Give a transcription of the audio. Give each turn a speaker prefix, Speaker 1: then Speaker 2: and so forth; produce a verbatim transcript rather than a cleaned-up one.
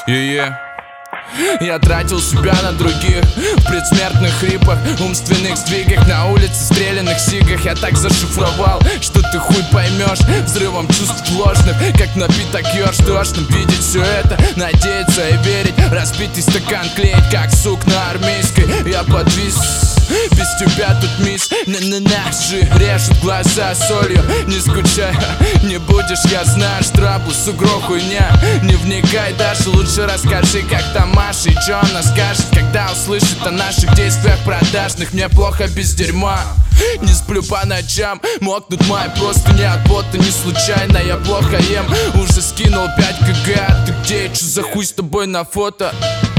Speaker 1: Yeah. Я тратил себя на других, в предсмертных хрипах, умственных сдвигах, на улице стрелянных сигах. Я так зашифровал, что ты хуй поймешь взрывом чувств ложных, как напиток ёж. Тошно видеть все это, надеяться и верить, разбитый стакан клеить, как сук на армейской. Я подвис, без тебя тут мисс на-на-наши режут глаза солью. Не скучай, не будешь, я знаю, штрафу, сугро, хуйня. Не вникай даже, лучше расскажи, как там Маша, и чё она скажет, когда услышит о наших действиях продажных. Мне плохо без дерьма, не сплю по ночам, мокнут мои просто не от пота, не случайно. Я плохо ем, уже скинул пять кг. Ты где, чё за хуй с тобой на фото?